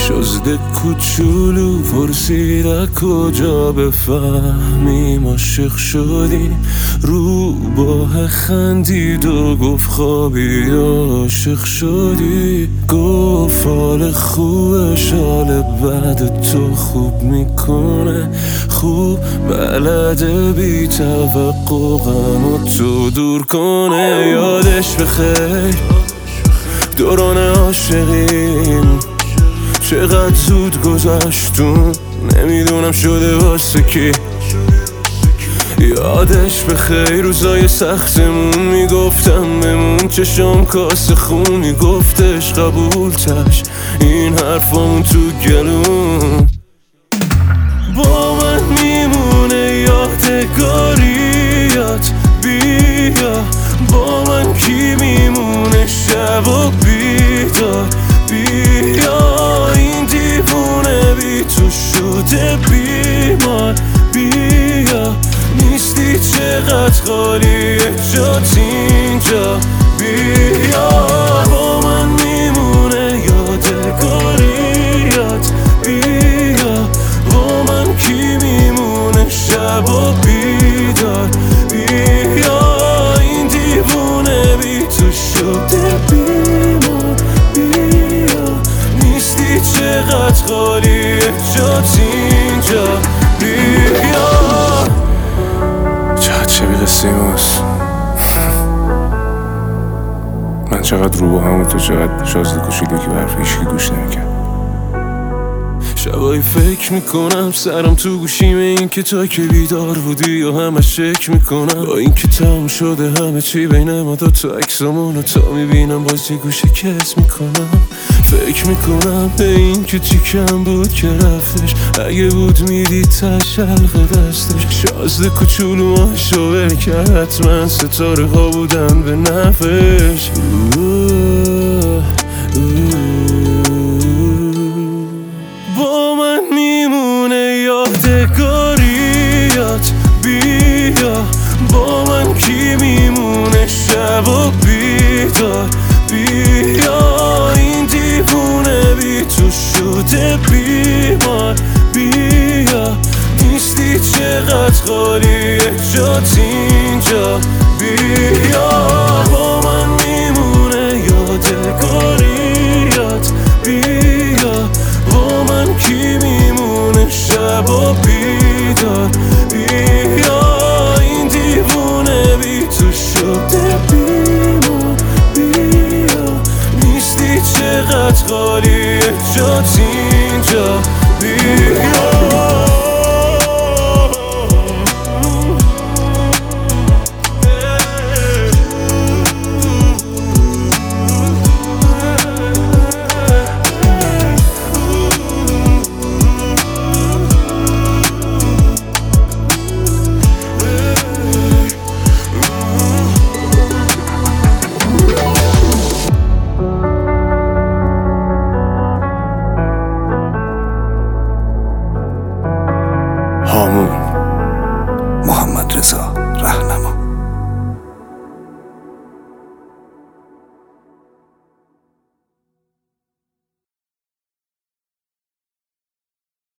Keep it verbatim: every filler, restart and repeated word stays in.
شازده کوچولو پرسید از کجا بفهمیم عاشق شدیم، رو باه خندید و گفت خوابی عاشق شدی. گفت حال خوبه شال بعد تو خوب میکنه، خوب بلده بی توقع غم تو دور کنه. یادش بخیر دوران عاشقین، چقدر زود گذشتون نمیدونم شده واسه کی. یادش بخیر روزای سختمون، میگفتم بمون چشام کاسه خون، میگفتش قبول تش این حرفامون تو گلون. با من میمونه یادگاریات، بیا با من کی میمونه شب و بیدار. بیا این دیوونه بی تو شده بیمار، بیا نیستی چقدر خالیه جات اینجا. بیا با من میمونه یادگاریات، بیا با من کی میمونه شب و بیدار. بیا این دیوونه بی تو شده بیمار، بیا نیستی چقدر خالیه جات اینجا. بیا چقدر شبیه قصه ماست. من چقدر رو با همون تو چقدر شازده کوچولو که برف هیچکی گوش نمیکرد. شبایی فکر میکنم سرم تو گوشیمه، این که تا که بیدار بودی یا همش شک میکنم. با این که تموم شده همه چی بین ما دو تا عکسامونو تا میبینم باز یه گوشه کس میکنم. فکر میکنم به این که چی کم بود که رفتش، اگه بود میدید تش حلق دستش. شازده کوچولو ماشو ول کرد، حتما ستاره ها بودن به نفش. با من میمونه یادگاریات، بیا با من کی میمونه شب و بیدار. بیا این دیوونه بی تو شده بیمار، بیا نیستی چقدر خالیه جات اینجا. بیا با من میمونه یادگاریات، بیا با من کی میمونه شب و بیدار. بیا این دیوونه بی تو شده بیمار، بیا نیستی چقدر خالیه جات اینجا. بیا